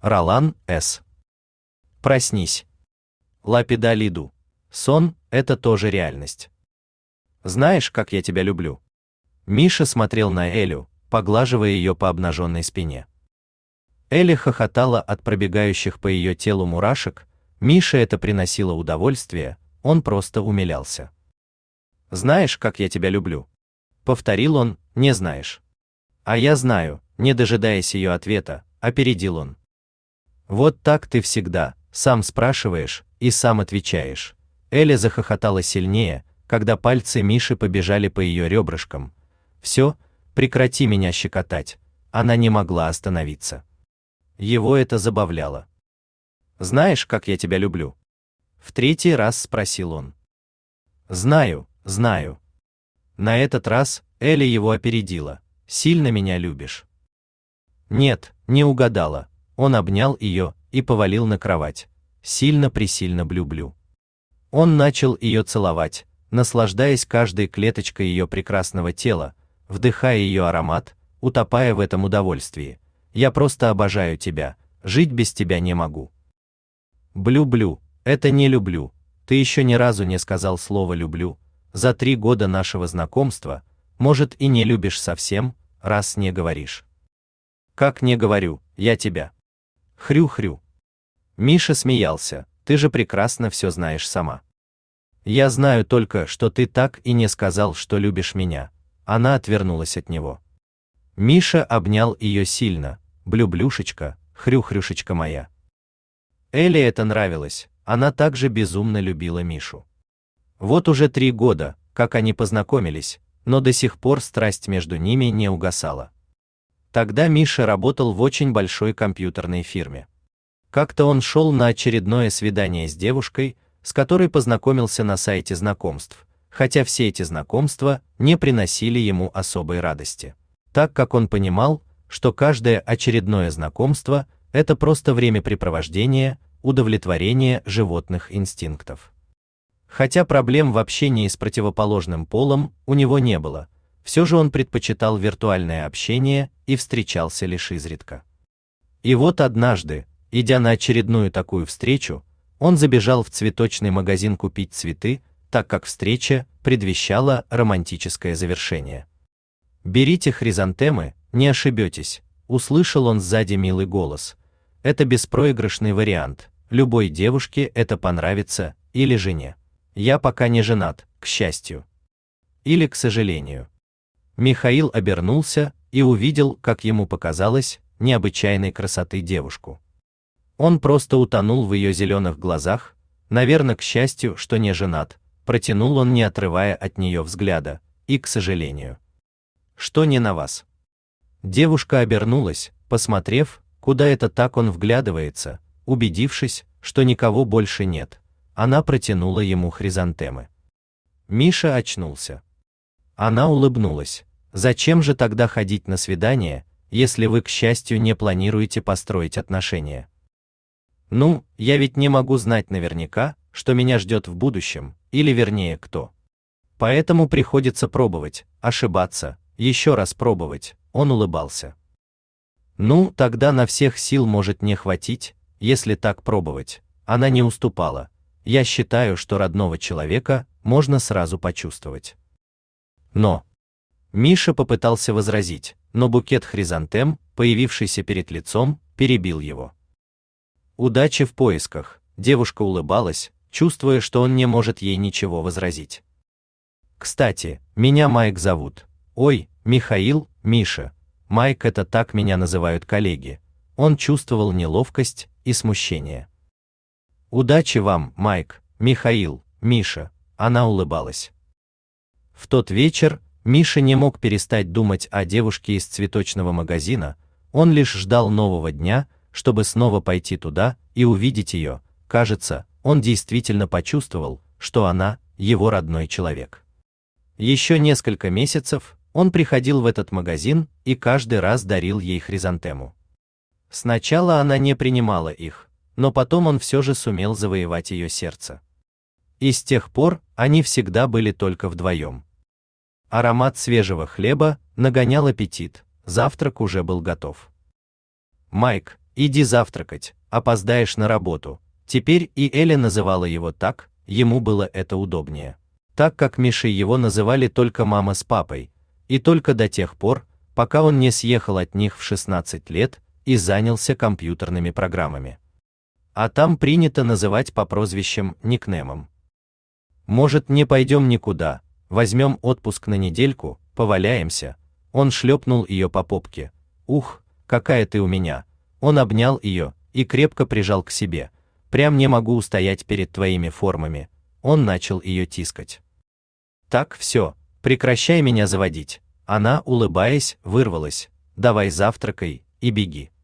Ролан С. Проснись. Лапидалиду. Сон – это тоже реальность. Знаешь, как я тебя люблю? Миша смотрел на Элю, поглаживая ее по обнаженной спине. Эля хохотала от пробегающих по ее телу мурашек, Мише это приносило удовольствие, он просто умилялся. «Знаешь, как я тебя люблю?» Повторил он, не знаешь. «А я знаю», не дожидаясь ее ответа, опередил он. «Вот так ты всегда, сам спрашиваешь и сам отвечаешь». Эля захохотала сильнее, когда пальцы Миши побежали по ее ребрышкам. «Все, прекрати меня щекотать», она не могла остановиться. Его это забавляло. «Знаешь, как я тебя люблю?» В третий раз спросил он. «Знаю, знаю». На этот раз Эля его опередила. «Сильно меня любишь?» Нет, не угадала. Он обнял ее и повалил на кровать. Сильно-пресильно люблю. Он начал ее целовать, наслаждаясь каждой клеточкой ее прекрасного тела, вдыхая ее аромат, утопая в этом удовольствии. «Я просто обожаю тебя, жить без тебя не могу». «Блю-блю, это не люблю, ты еще ни разу не сказал слово «люблю», за 3 года нашего знакомства, может и не любишь совсем, раз не говоришь». «Как не говорю, я тебя». Хрю-хрю. Миша смеялся, ты же прекрасно все знаешь сама. «Я знаю только, что ты так и не сказал, что любишь меня». Она отвернулась от него. Миша обнял ее сильно. «Блю-блюшечка, хрю-хрюшечка моя». Эле это нравилось, она также безумно любила Мишу. Вот уже 3 года, как они познакомились, но до сих пор страсть между ними не угасала. Тогда Миша работал в очень большой компьютерной фирме. Как-то он шел на очередное свидание с девушкой, с которой познакомился на сайте знакомств, хотя все эти знакомства не приносили ему особой радости, так как он понимал, что каждое очередное знакомство – это просто времяпрепровождение, удовлетворение животных инстинктов. Хотя проблем в общении с противоположным полом у него не было, все же он предпочитал виртуальное общение и встречался лишь изредка. И вот однажды, идя на очередную такую встречу, он забежал в цветочный магазин купить цветы, так как встреча предвещала романтическое завершение. «Берите хризантемы, не ошибетесь», — услышал он сзади милый голос. «Это беспроигрышный вариант, любой девушке это понравится, или жене. Я пока не женат, к счастью. Или к сожалению». Михаил обернулся и увидел, как ему показалось, необычайной красоты девушку. Он просто утонул в ее зеленых глазах, наверное, к счастью, что не женат, протянул он, не отрывая от нее взгляда, и к сожалению. «Что не на вас?» Девушка обернулась, посмотрев, куда это так он вглядывается, убедившись, что никого больше нет, она протянула ему хризантемы. Миша очнулся. Она улыбнулась. «Зачем же тогда ходить на свидание, если вы, к счастью, не планируете построить отношения?» «Ну, я ведь не могу знать наверняка, что меня ждет в будущем, или вернее кто. Поэтому приходится пробовать, ошибаться, еще раз пробовать», он улыбался. «Ну, тогда на всех сил может не хватить, если так пробовать». Она не уступала. «Я считаю, что родного человека можно сразу почувствовать». Но Миша попытался возразить, но букет хризантем, появившийся перед лицом, перебил его. «Удачи в поисках», девушка улыбалась, чувствуя, что он не может ей ничего возразить. «Кстати, меня Майк зовут». «Ой, Михаил, Миша. Майк — это так меня называют коллеги». Он чувствовал неловкость и смущение. «Удачи вам, Майк, Михаил, Миша», она улыбалась. В тот вечер Миша не мог перестать думать о девушке из цветочного магазина, он лишь ждал нового дня, чтобы снова пойти туда и увидеть ее. Кажется, он действительно почувствовал, что она – его родной человек. Еще несколько месяцев он приходил в этот магазин и каждый раз дарил ей хризантему. Сначала она не принимала их, но потом он все же сумел завоевать ее сердце. И с тех пор они всегда были только вдвоем. Аромат свежего хлеба нагонял аппетит, завтрак уже был готов. «Майк, Иди завтракать, опоздаешь на работу. Теперь и Эля называла его так, ему было это удобнее. Так как Мишей его называли только мама с папой, и только до тех пор, пока он не съехал от них в 16 лет и занялся компьютерными программами. А там принято называть по прозвищам, никнеймам. Может, не пойдем никуда, возьмем отпуск на недельку, поваляемся. Он шлепнул ее по попке. Ух, какая ты у меня. Он обнял ее и крепко прижал к себе. Прям не могу устоять перед твоими формами. Он начал ее тискать. Так, все, прекращай меня заводить. Она, улыбаясь, вырвалась. Давай завтракай и беги.